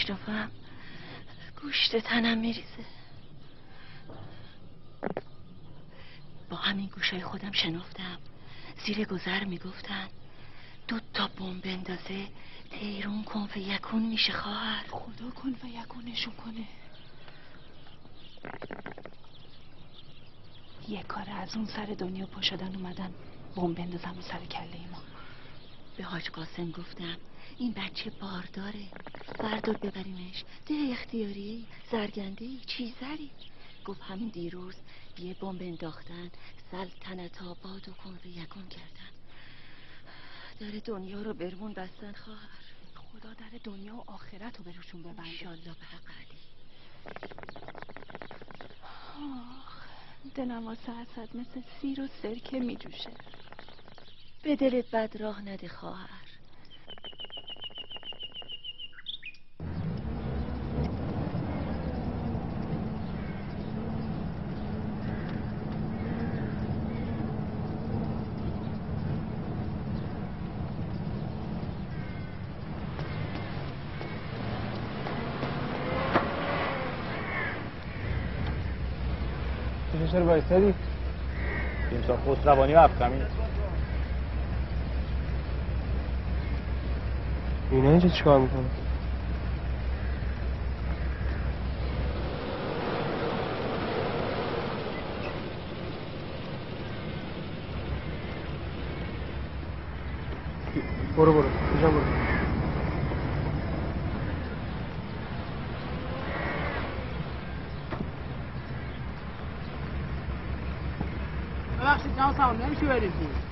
میشنفم گوشت تنم میریزه. با همین گوشای خودم شنفتم زیر گذر میگفتن 2 تا بمب بندازه تهران کن فیکون میشه خواهر. خدا کن فیکونشون کنه. یه کار از اون سر دنیا پا شدن اومدن بمب بندازم سر کله ما. به حاج قاسم گفتم این بچه بارداره، بردار ببریمش ده اختیاری زرگندهی چیزری. گفت همین دیروز یه بمب انداختن سلطنت آباد و کن فیکون کردن. در دنیا رو برمون بستن خواهر. خدا در دنیا و آخرت رو بروشون ببنده انشالله به حق علی. دلم واسه اسد مثل سیر و سرکه می جوشه. به دلت بد راه نده خواهر. چرا بایستدی؟ تیمسار خسروانی و افخمی اینا اینجا چیکار میکنه؟ برو اینجا برو. ببخشید جناب سوار نمیشه بریم.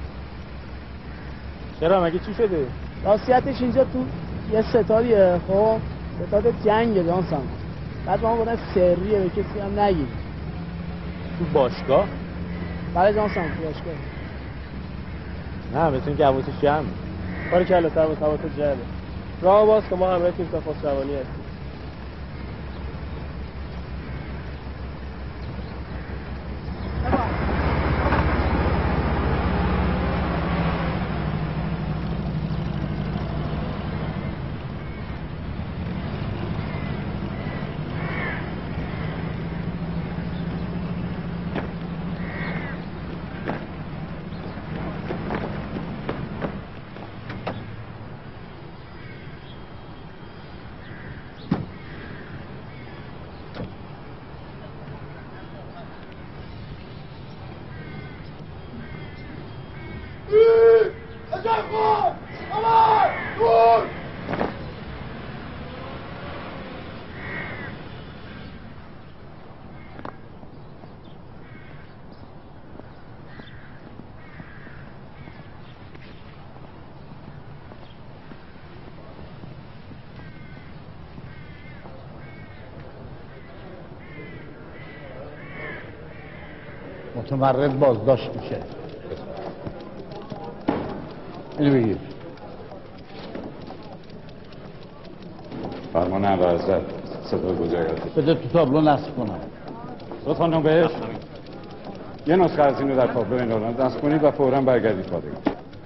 چرا مگه چی شده؟ راستیتش اینجا تو یه ستادیه، خب ستاد جنگه جناب سوار. بعد ما بودن سریه به کسی هم نگید. تو باشگاه؟ بله جناب سوار تو باشگاه. نه مثل این که حواسش جمعه. کار کلا سر با حواست جمعه. راه باز که ما همه تیمسار خسروانی هستیم. متمرد بازداشت میشه. اینو بگیر. فرمان اعلیحضرت صدا گذارید. بده تو تابلو نصب کنم. لطفاً بهش یه نسخه از اینو در تابلو اینو نصب کنید و فوراً برگردید پادگان.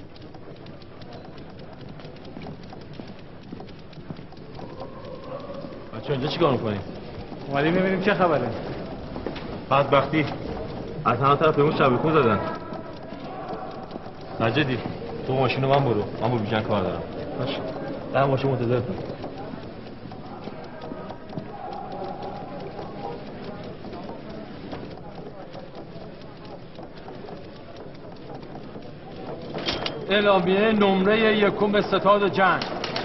بچه اینجا چیکار میکنیم؟ اومدیم ببینیم چه خبره. بدبختی از همه طرف بهمون شبکون زدن. نجدی تو ماشینو من برو، من با بیژن کار دارم. باشه در ماشین منتظر کن. اعلامیه نمره 1 ستاد جنگ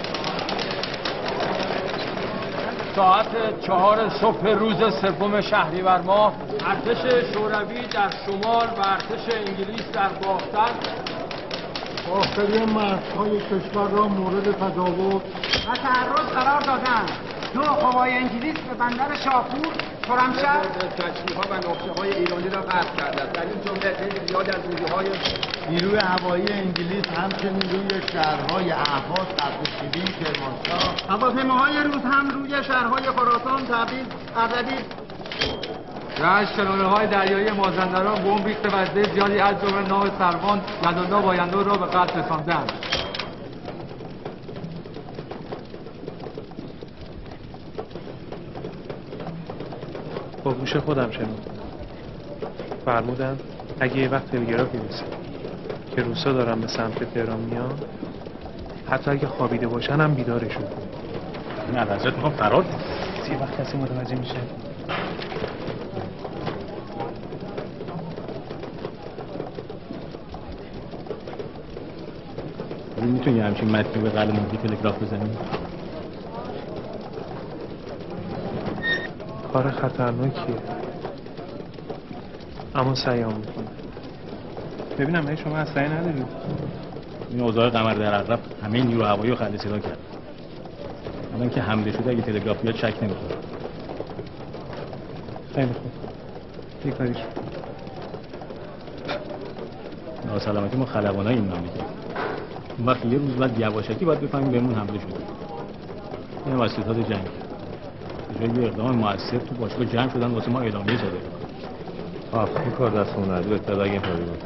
ساعت 4 صبح روز 3 شهریور ماه ارتش شوروی در شمال و ارتش انگلیس در باختن داخلی مرزهای کشور را مورد تجاوز و تعرض قرار دادن. 2 قوای انگلیس به بندر شاپور خرمشهر کشتی‌ها و نقطه‌های ایرانی را قطع کردند. در این جمله تعداد زیاد از نیروهای نیروی هوایی انگلیس همچنین روی شهرهای اهواز، قرقشیری، کرمانشاه هواپیماهای روس هم روی شهرهای خراسان، تبریز، اردبیل 8 کناره‌های دریایی مازندران بمب ریخته و عده زیادی از جمله ناو سروان یدالله بایندور را به قتل رساندند. با گوش خودم شنیدم. فرمودن اگه یه وقت تلگرافی رسید که روسا دارن به سمت تهران میان، حتی اگه خوابیده باشن هم بیدارشون کن. این حضرت میخوام فرار کنم. یه وقت کسی متوجه میشه. میتونی همچین متنی به قلم موقعی تلگراف بزنی؟ کار خطرناکیه، اما سعیام میکنه. ببینم هی شما اسلحه ندارید؟ این اوضاع قمر در عقب همه نیرو هوایی رو خلع صدا کرد. الان که حمله شده اگه تلگراف بیاد شک نمیکنه. خیلی خوب، یه کاریش ناسلامتی ما خلبانای این مملکت. اون وقت یه روز بعد یواشکی باید بفهمیم بهمون حمله شده. این واسطات جنگ به جای یه اقدام مؤثر تو باشگاه جمع شدن واسه ما اعلامیه صادر کردن. این کار دستمون نداره، بهتره بگیم کاری بود.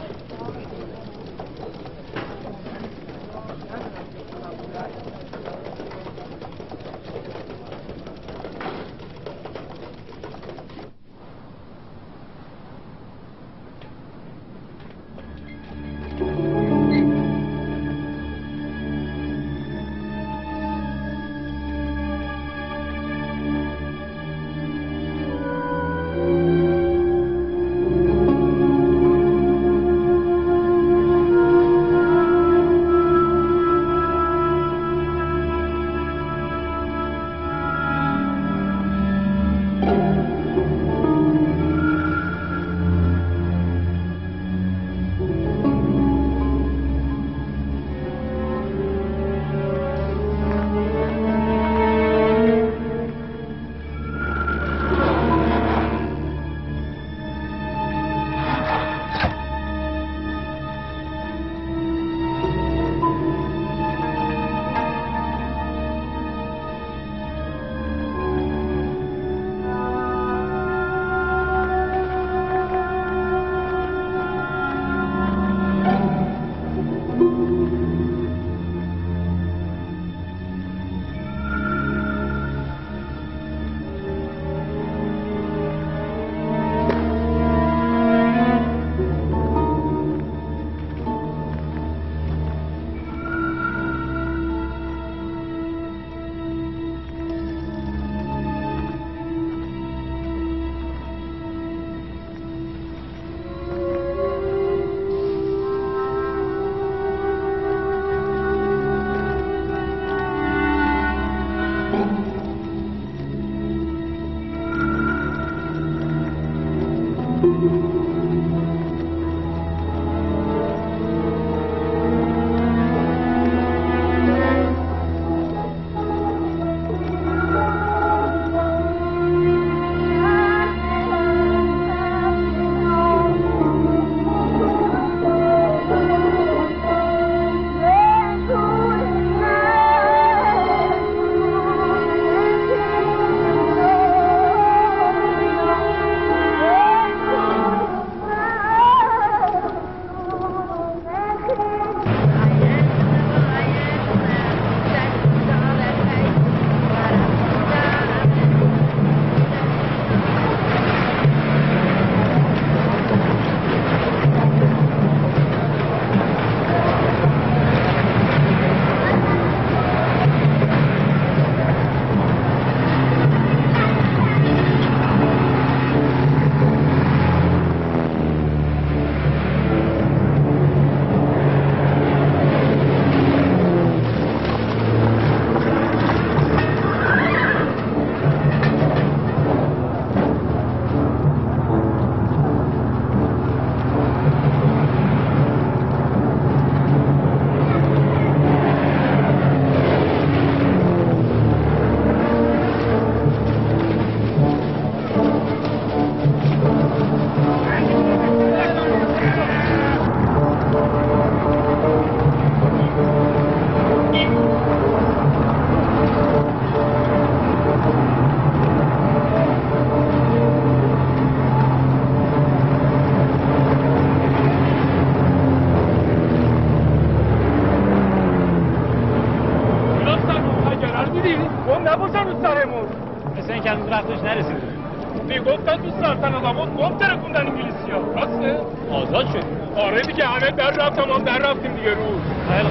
نباشن رو سرمون. مثل این که هنوز وقتش نرسید. میگفتن تو سلطنت گم ترکوندن انگلیسی‌ها. راسته؟ آزاد شد. آره دیگه همه در رفتم هم در رفتیم دیگه روز. خیلی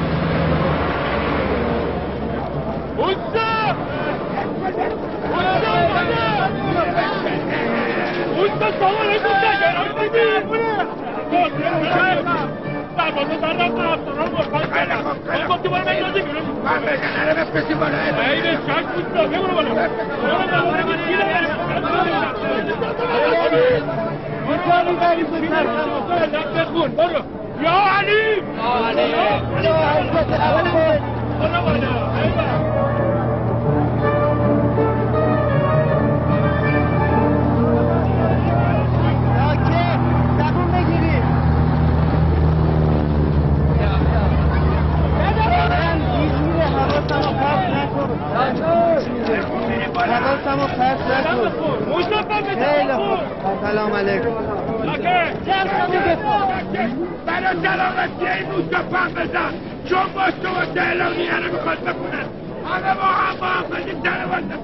اوستا سوال نگوشت گرام دیدی؟ سربازا در رفت افسران مرخواست کردن من گفتی بالا مجازی بیرون من بگه نره بفرستی بالا ایده شک بوستا بگو بالا برو بالا بگو چی برو یا علی برو بالا حواسمو پرت نکن. خیلی خوب. سلام علیکم. برای سلامتی این موسا پن بزن چون باش تو واسه اعلامیه رو میخواد بکنه همه با هم بدیم سر واسه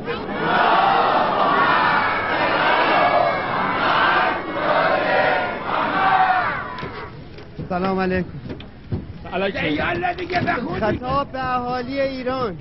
سلام علیکم. خطاب به اهالی ایران.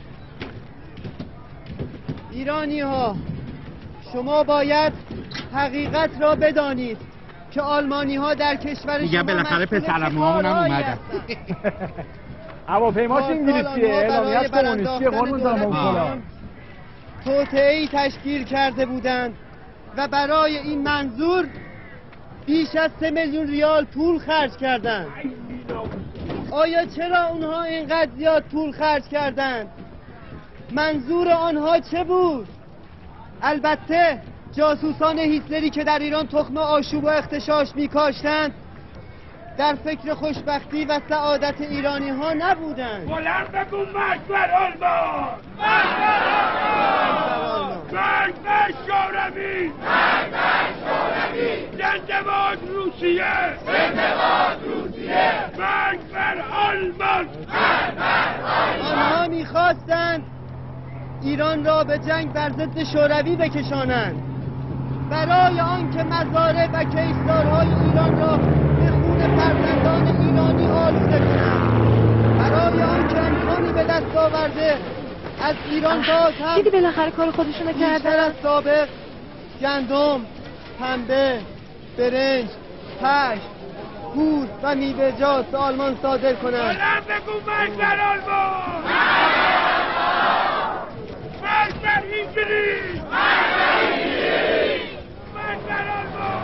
ایرانی ها شما باید حقیقت را بدانید که آلمانی ها در کشور شما میگم بالاخره پسرموهامون هم اومدن. هواپیماش انگلیسیه اعلامیه‌اش کمونیستی قانون زمان فلان توطئه‌ای تشکیل کرده بودند و برای این منظور بیش از 3 میلیون ریال پول خرج کردند. آیا چرا اونها اینقدر زیاد پول خرج کردند؟ منظور آنها چه بود؟ البته جاسوسان هیتلری که در ایران تخم آشوب و اغتشاش می‌کاشتند در فکر خوشبختی و سعادت ایرانی ها نبودند. بلند بگو مرگ بر آلمان! مرگ بر آلمان! مرگ بر شوروی! مرگ بر شوروی! زنده باد روسیه! زنده باد روسیه! مرگ بر آلمان! مرگ بر آلمان! آنها می‌خواستند ایران را به جنگ بر ضد شوروی بکشانند برای آنکه مزارع و کشتزارهای ایران را به خون فرزندان ایرانی آلوده کنند برای آنکه امکانی به دست آورده از ایران باز هم دیدی بالاخره کار خودشونو کردن بیشتر از سابق گندم، پنبه، برنج، پشت، پوست و میوه‌جات به آلمان صادر کنند. بلند بگو مرگ بر آلمان! مرگ بر انگلیس! مرگ بر انگلیس! مرگ بر آلمان!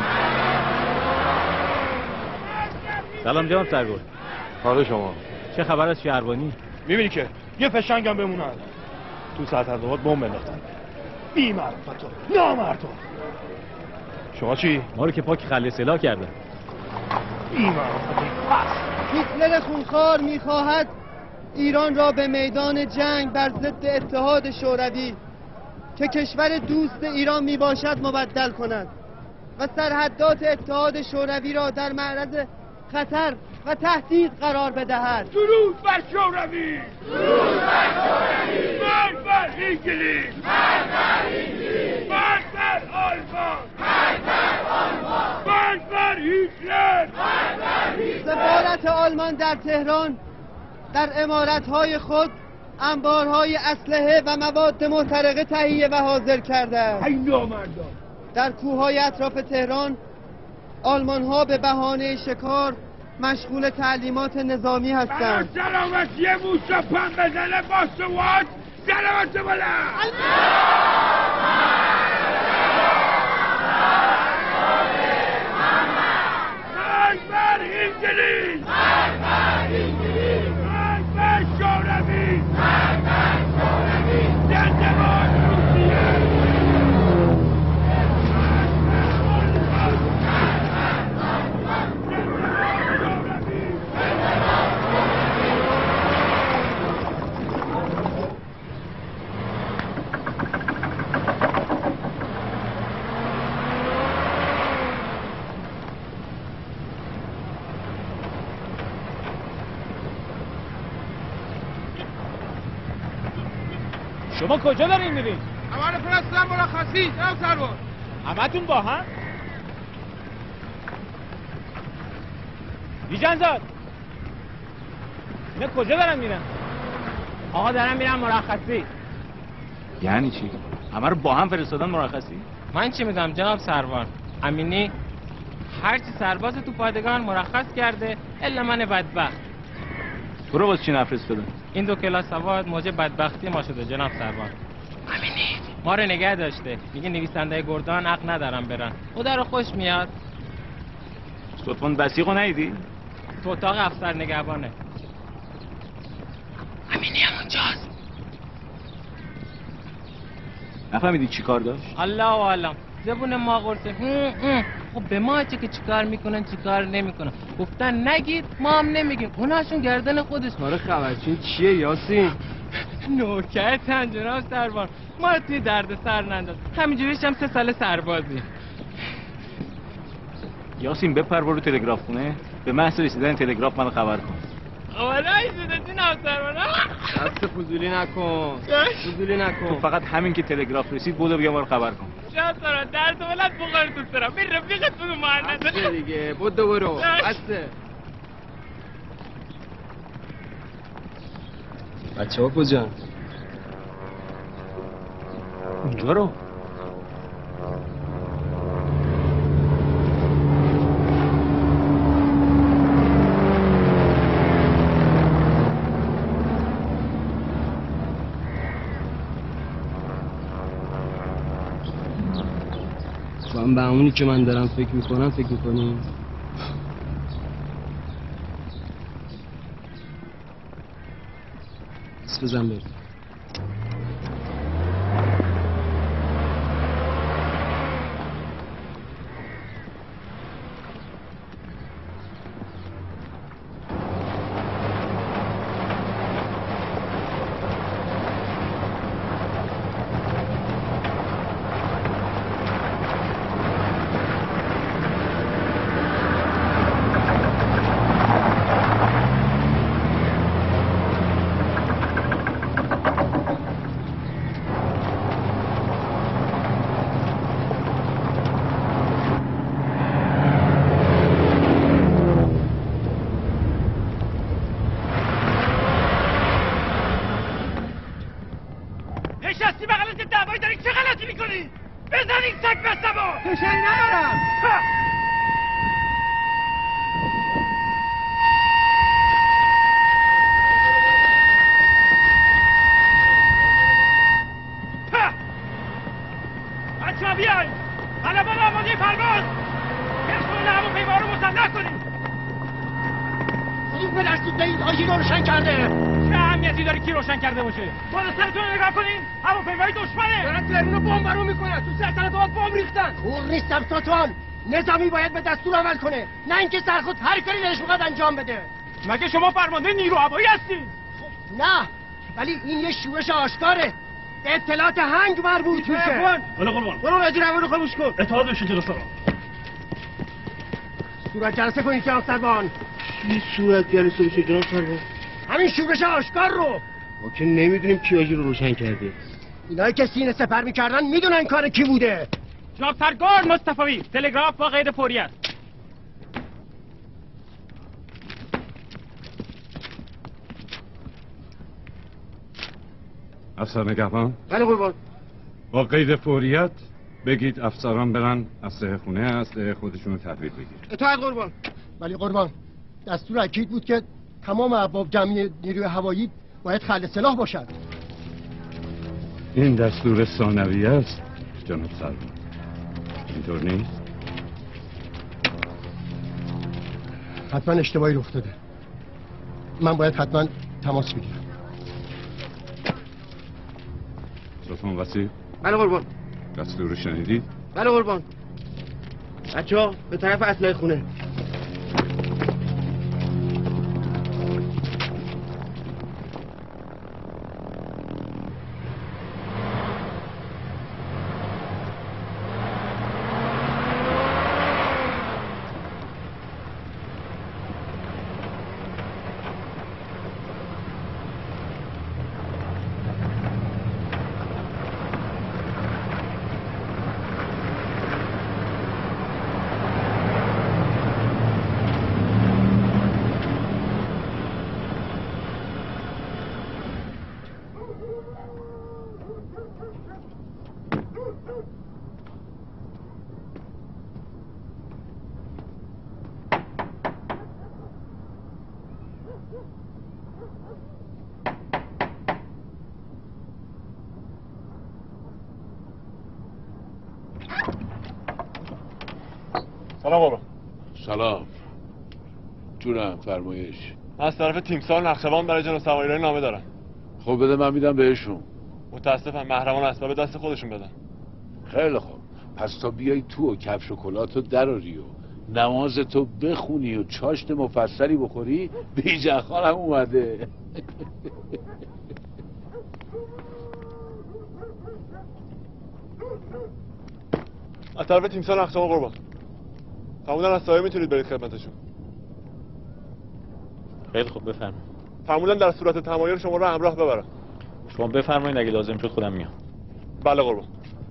سلام جناب سرگل. حال شما چه خبر از شهربانی؟ میبینی که یه فشنگ هم بمونن تو سرطنزاد بمب انداختن. بی معرفت و نامردم. شما چی؟ ما رو که پاک خلی سلاح کردن. بی معرفت. هیتلر خونخوار میخواهد ایران را به میدان جنگ بر ضد اتحاد شوروی که کشور دوست ایران میباشد مبدل کند و سرحدات اتحاد شوروی را در معرض خطر و تهدید قرار بدهد. درود بر شوروی! درود بر شوروی! مرگ بر انگلیس! مرگ بر انگلیس! مرگ بر آلمان! مرگ بر آلمان! مرگ بر هیتلر! مرگ بر هیتلر! سفارت آلمان در تهران در عمارت‌های خود انبارهای اسلحه و مواد محترقه تهیه و حاضر کرده است. ای نامردان! در کوههای اطراف تهران آلمان‌ها به بهانه شکار مشغول تعلیمات نظامی هستند. برای سلامتی موسا پن بزنه با سواد سلامت بلند! مرگ بر انگلیس! مرگ بر انگلیس! مرگ بر شوروی! مرگ بر شوروی! زنده باد روسیه! شما کجا دارین میرین؟ خبر فرستادم مرخصی جناب سرور. همتون با هم؟ بیجانزاد اینا کجا دارن میرن؟ آقا دارن میرن مرخصی. یعنی چی؟ همه رو با هم فرستادن مرخصی؟ من چی میگم جناب سروان؟ امینی هرچی سرباز تو پادگان مرخص کرده الا من بدبخت. تو رو باز چی نفرستادن؟ این 2 کلاس سواد موجب بدبختی ما شده جناب سروان. امینی ما رو نگه داشته، میگه نویسنده گردان حق ندارن برن. خدا رو خوش میاد. لطفاً بسیقو ندیدی؟ تو اتاق افسر نگهبانه. امینی همونجاست. نفهمیدی چی کار داشت؟ الله و علم زبون ما قرصه. خب به ما چه که چیکار میکنن چیکار نمیکنن گفتن نگید ما هم نمیگیم، اوناشون گردن خودش. کار خبرچین چیه یاسین؟ نوکرتن جناب سروان، ما رو توی درد سر ننداز، همینجوریش هم 3 سال سربازی. یاسین بپر برو تلگراف خونه، به محض رسیدن تلگراف منو خبر کن. آوالایی شده جناب سروان. دست فضولی نکن، فضولی نکن. تو فقط همین که تلگراف رسید بودو بیا ما رو خبر کن. جناب سروان درد ولد بخور دوست دارم، بیر رفیقتون رو مهندس. بسته دیگه بودو برو، بسته. بچه ها کجا؟ اونجا رو تو هم به همونی که من دارم فکر میکنم فکر میکنی؟ بس بزن بریم. نشستی بغلت دعوایی داری چه غلطی میکنی؟ بزن این سگ بستمو! کشنی ندارم! بچه ها بیاین! علمان آماده پرواز! کشمون هواپیما رو مسلح کنید! این پدرسوده این آژیر رو روشن کرده! چه اهمیتی داره کی روشن کرده باشه؟ بالا سرتون رو نگاه کنین! هواپیمای دشمنه! دارن تهرون رو بمبارون میکنن! تو سلطنت آباد بمب ریختن! کور نیستم سلطان! نظامی باید به دستور عمل کنه، نه اینکه سرخود هر کاری دلش میخواد انجام بده. مگه شما فرمانده نیرو هوایی هستین؟ نه، ولی این یه شورش آشکاره. به اطلاعات هنگ مربوط میشه. بله قربان. برو وزیر هوا رو خاموش کن. اطاعت بشه جلسه را. صورت جلسه کنید جناب سروان. چی صورت جلسه بشه جناب سروان؟ همین شورش آشکار رو. ما که نمیدونیم کی آژیر رو روشن کرده. اینایی که سینه سپر میکردن میدونن کار کی بوده. جناب سرگار مصطفی، تلگراف با قید فوری است. افسر نگهبان؟ بله قربان. با قید فوریت بگید افسران برن اسلحه خونه اسلحه خودشون رو تحویل بگیر. اطاعت قربان. ولی قربان دستور اکید بود که تمام ارباب جمعی نیروی هوایی باید خلع سلاح باشد. این دستور ثانویه است جناب سروان، اینطور نیست؟ حتما اشتباهی افتاده. من باید حتما تماس بگیرم. سلطان وسیع؟ بله قربان. دستور رو شنیدید؟ بله قربان. بچه‌ها به طرف اسلحه خونه. سلام بابا. سلام. جونم فرمایش. از طرف تیمسار نقشبان برای جناب سوایرانی نامه دارم. خب بده من میدم بهشون. متاسفم محرمان اسباب دست خودشون بدن. خیلی خوب. پس تا بیای تو و کفش و کلاتو دراری و نمازتو بخونی و چاشت مفصلی بخوری بیجخان هم اومده. از طرف تیمسار نقشبان قربان. فرمودن از سایه میتونید برید خدمتشون. خیلی خوب بفرمایید. فرمودن در صورت تمایل شما رو همراه ببرم. شما بفرمایید، اگه لازم شد خودم میام. بله قربان.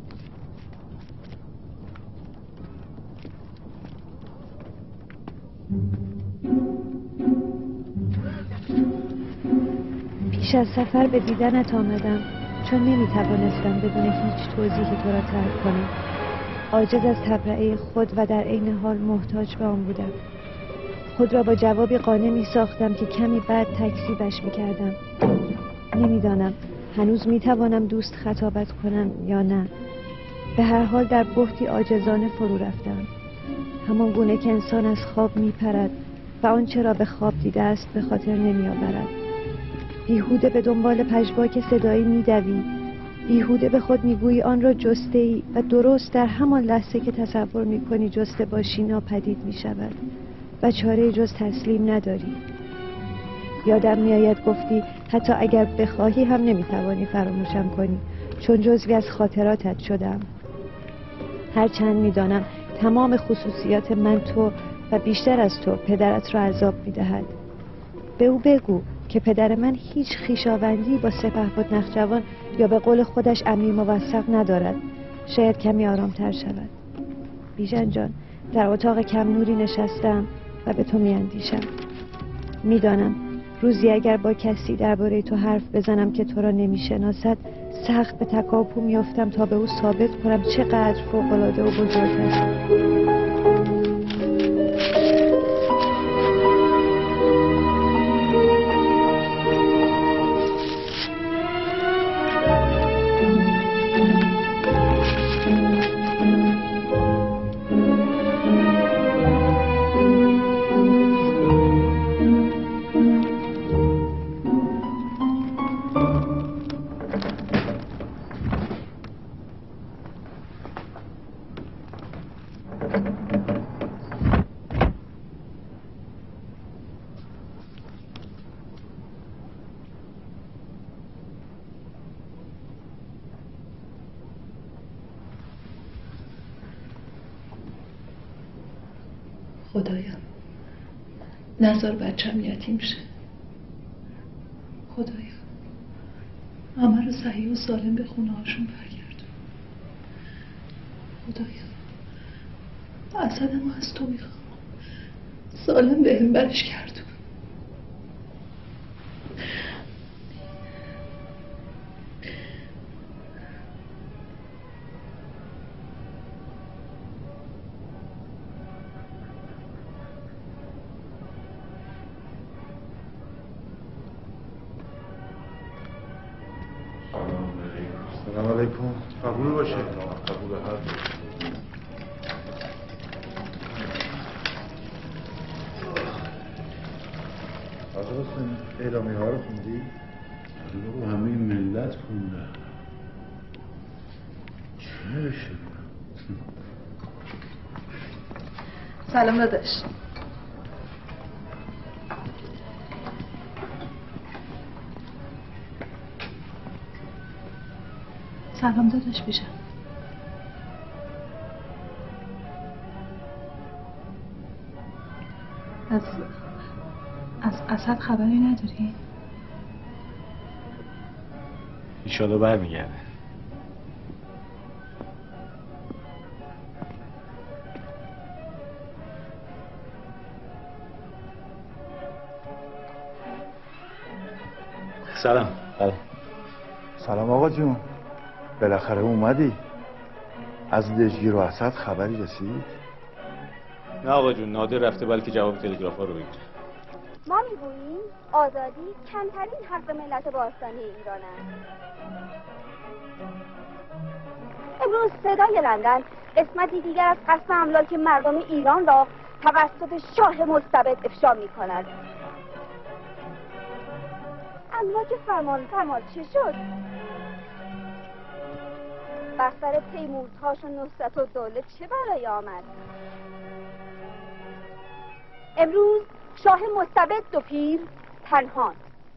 پیش از سفر به دیدنت آمدم چون نمیتوانستم بدون هیچ توضیحی تو را ترک کنم. عاجز از تبرئه خود و در عین حال محتاج به آن بودم. خود را با جوابی قانع می ساختم که کمی بعد تکذیبش می کردم. نمیدانم هنوز می توانم دوست خطابت کنم یا نه. به هر حال در بحتی عاجزانه فرو رفتم. همان گونه که انسان از خواب می پرد و آنچه را به خواب دیده است به خاطر نمی آورد. بیهوده به دنبال پژواک صدایی می دوی. بیهوده به خود می گویی آن را جسته ای و درست در همان لحظه که تصور می کنی جسته باشی ناپدید می شود و چاره جز تسلیم نداری. یادم می آید گفتی حتی اگر بخواهی هم نمی توانی فراموشم کنی چون جزوی از خاطراتت شدم. هرچند می دانم تمام خصوصیات من تو و بیشتر از تو پدرت را عذاب می دهد. به او بگو که پدر من هیچ خویشاوندی با سپهبد نخجوان یا به قول خودش امیر موثق ندارد. شاید کمی آرامتر شود. بیژن جان، در اتاق کم نوری نشستم و به تو میاندیشم. میدانم روزی اگر با کسی درباره تو حرف بزنم که تو را نمیشناسد سخت به تکاپو میافتم تا به او ثابت کنم چقدر فوق‌العاده و بزرگ است. خدایا نذار بچم یتیم شه. خدایا همه رو صحیح و سالم به خونه هاشون برگردون. خدایا اسدمو از تو میخوام سالم بهم برش گردون. سلام علیکم. قبول باشه. قبول هر آقا حسین اعلامیه ها رو خوندی؟ رو همه ملت خوندن. چی نوشته؟ سلام داداش. سلام داداش بیژن. از اسد خبری نداری؟ ایشالا برمیگرده. سلام. سلام آقا جون. بالاخره اومدی. از دژگیر و اسد خبری رسید؟ نه آقا جون، نادر رفته بلکه جواب تلگرافا رو بگیره. ما میگوییم آزادی کمترین حق ملت باستانی ایران است. امروز صدای لندن قسمتی دیگر از قصد املاک مردم ایران را توسط شاه مستبد افشا می کند. املاک فرمان چه شد؟ بر سر تیمورتاش و نصرت و دوله چه برای آمد؟ امروز شاه مستبد دو پیر تنها.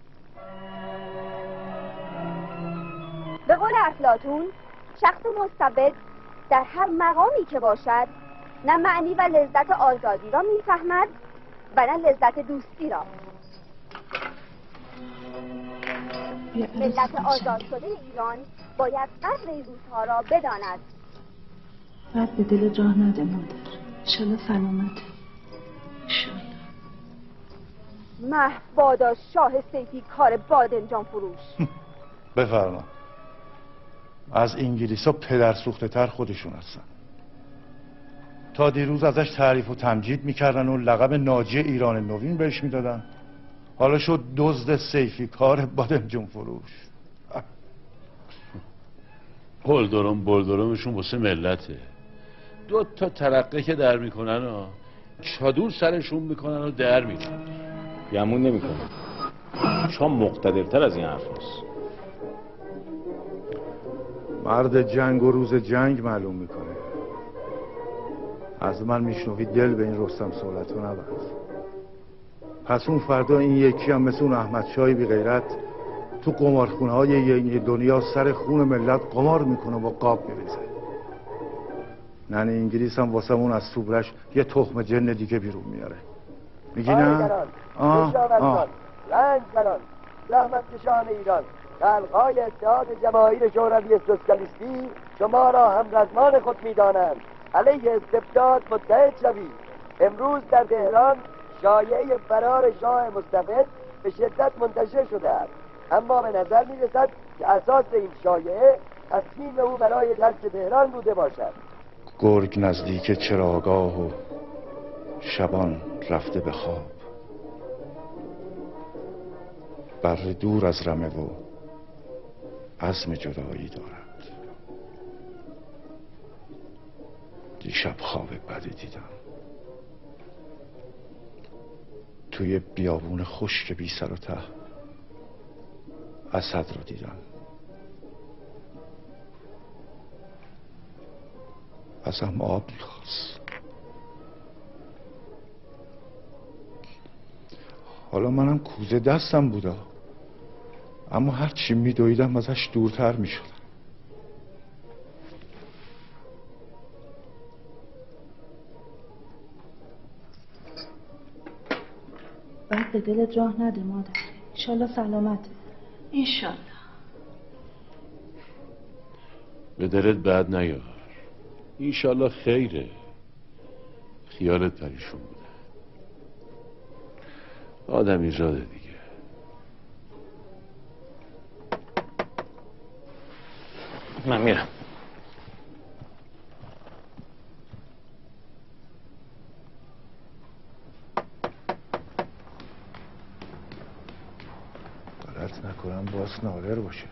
به قول افلاطون شخص مستبد در هر مقامی که باشد نه معنی و لذت آزادی را میفهمد و نه لذت دوستی را. ملت آزاد شده ایران باید قدر این روزها را بداند. بعد به دل جاه نده مادر، انشالله سلامته. محو بادا شاه سیفی کار بادنجان فروش. بفرما. از انگلیسا پدر سوخته تر خودشون هستن. تا دیروز ازش تعریف و تمجید میکردن و لقب ناجی ایران نوین بهش میدادن. حالا شد دزد سیفی کار بادنجان فروش. بلدرمشون واسه ملته. 2 تا ترقه که در میکنن و چادور سرشون میکنن و در میکنن. گمون نمیکنه شاه مقتدرتر از این حرف هست. مرد جنگ و روز جنگ معلوم میکنه. از من میشنوی دل به این رستم سهولتو نبند. پس اون فردا این یکی هم مثل اون احمد شاهی بی غیرت تو قمارخونه های یه دنیا سر خون ملت قمار میکنه و قاب میریزه. ننه انگلیس هم واسه اون از صبرش یه تخم جن دیگه بیرون میاره. میگی نه؟ رنج بران زحمت کشان ایران خلقهای اتحاد جماهیر شوروی سوسیالیستی شما را همرزمان خود میدانند. علیه استبداد متحد شوید. امروز در تهران شایعه فرار شاه مستبد به شدت منتشر شده است، اما به نظر میرسد که اساس این شایعه تصمیم او برای ترک تهران بوده باشد. گرگ نزدیک چراگاه و شبان رفته به خواب. بر دور از رمه و عزم جدایی دارد. دیشب خواب بدی دیدم. توی بیابون خشک بی سر و ته اسد رو دیدم. ازم آب میخواست. حالا منم کوزه دستم بودا، اما هر چی میدویدم ازش دورتر میشدم. بعد به دل جاه نده مادر، انشالله سلامته. انشالله. به دلت بد نیار، انشالله خیره. خیالت پریشون بوده. آدمی زاده دیگه. من میرم. غلط نکنم باز نادر باشه.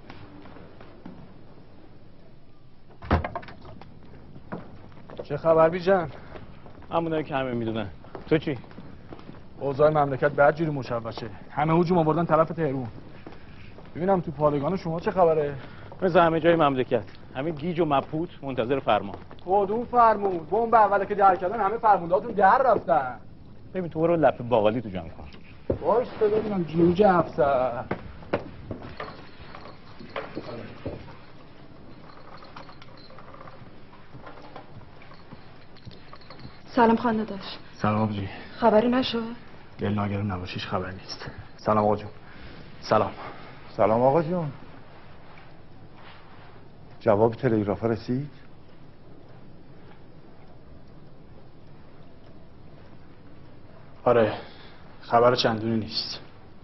چه خبر بیجان؟ همونایی که همه میدونن. تو چی؟ اوضاع مملکت بدجوری مشوشه. همه هجوم آوردن طرف تهران. ببینم تو پادگان شما چه خبره؟ مثل همه جای مملکت همه گیج و مبهوت منتظر فرمان. کدوم فرمون؟ بمب اوله که در کردن همه فرموندهاتون در رفتن. ببین تو برو لپه باقالی تو جمع کن. باش ببینم جوجه افسر. سلام خانه داشت. سلام آبجی. خبری نشد؟ دل ناگران نباشیش خبر نیست. سلام آقا جون. سلام. سلام آقا جون. جواب تلگراف رسید؟ آره خبر چندونی نیست.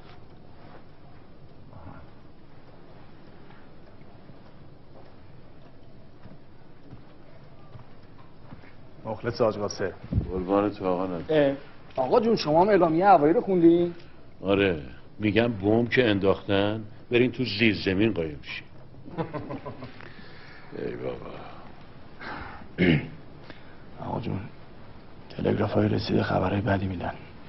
مخلص حاج قاسم. قربان تو آقا نداره. آقا جون شما هم اعلامیه هوایی رو خوندین؟ آره میگم بمب که انداختن برین تو زیر زمین قایم شی. ای بابا. آقا جون تلگراف های رسیده خبرهای بدی میدن.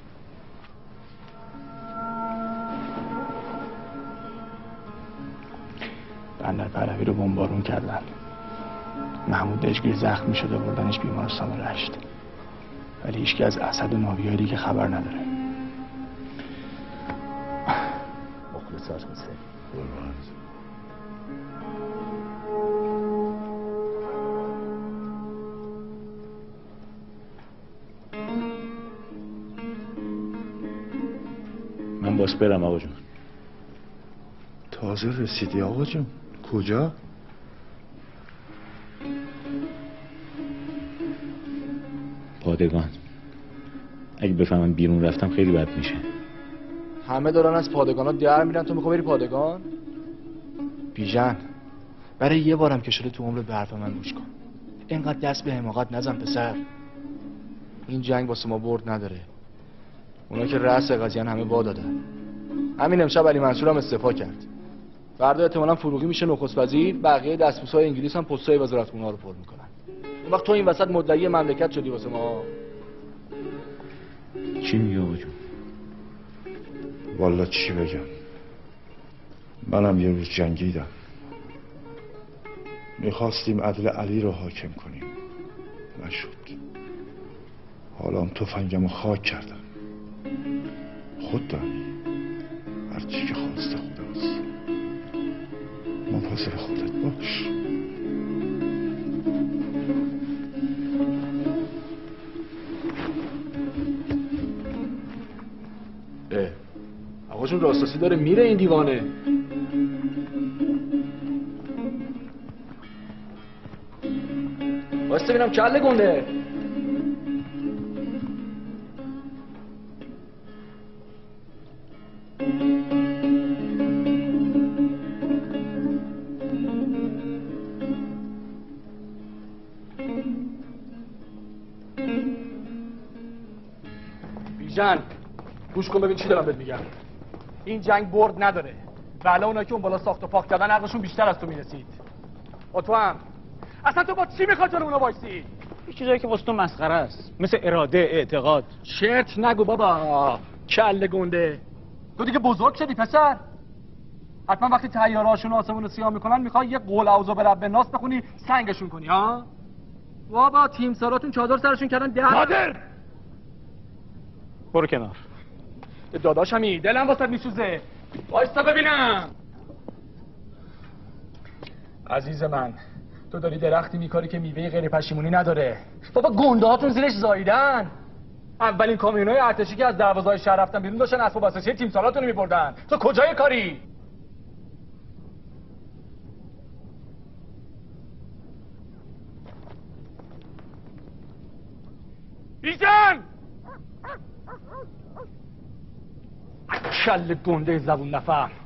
بندر پهلوی رو بمبارون کردن. محمود دشگیر زخمی شده بردنش بیمارستان رشت، ولی هیچکی از اسد و ناویای دیگه خبر نداره. مخلصات حسین. قربانت. من باس برم آقا جون. تازه رسیدی آقا جون؟ کجا؟ پادگان. اگه بفهمم بیرون رفتم خیلی بد میشه. همه دارن از پادگان ها در میرن، تو میخوای بری پادگان؟ بیژن برای یه بارم که شده تو عمرت به حرف من گوش کن. اینقدر دست به حماقت نزن پسر. این جنگ واسه ما برد نداره. اونا که رأس قضیه همه وا دادن. همین امشب علی منصور هم استعفا کرد. فردا احتمالاً فروغی میشه نخست وزیر، بقیه دستبوسای انگلیس هم پستای وزارتخونه ها رو پر میکنن. اون وقت تو این وسط مدعی مملکت شدی واسه ما. چی میگی آقا جون؟ والا چی بگم؟ منم یه روز جنگیدم. میخواستیم عدل علی رو حاکم کنیم، نشد. حالا هم تفنگمو خاک کردم. خود دانی هرچی که خواسته خداست. مواظب خودت باش. آقا جون راستاسی داره میره این دیوانه. واسه ببینم کله گنده. بیژن گوش کن ببین چی دارم بهت میگم. این جنگ برد نداره. والا اونایی که اون بالا ساخت و پاک کردن عقلشون بیشتر از تو میرسید. و تو هم اصلا تو با چی میخواد جلو اونا وایسی؟ یه چیزایی که واسه تو مسخره است، مثل اراده، اعتقاد. چرت نگو بابا کله گنده. تو دیگه بزرگ شدی پسر. حتما وقتی طیاره‌هاشون آسمون رو سیاه میکنن میخوای یه قول اعوذ برب الناس بخونی سنگشون کنی ها؟ بابا تیم سالاتون چادر سرشون کردن مادر. برو کنار. داداشمی دلم واسه میسوزه. وایستا ببینم. عزیز من تو داری درختی میکاری که میوه غیر پشیمونی نداره. بابا گنده هاتون زیرش زاییدن. اولین کامیونای ارتشی که از دروازه‌های شهر رفتن بیرون داشتن اسباب اساسی تیم سالاتون رو میبردن. تو کجای کاری؟ بیژن! کله گنده زبون نفهم.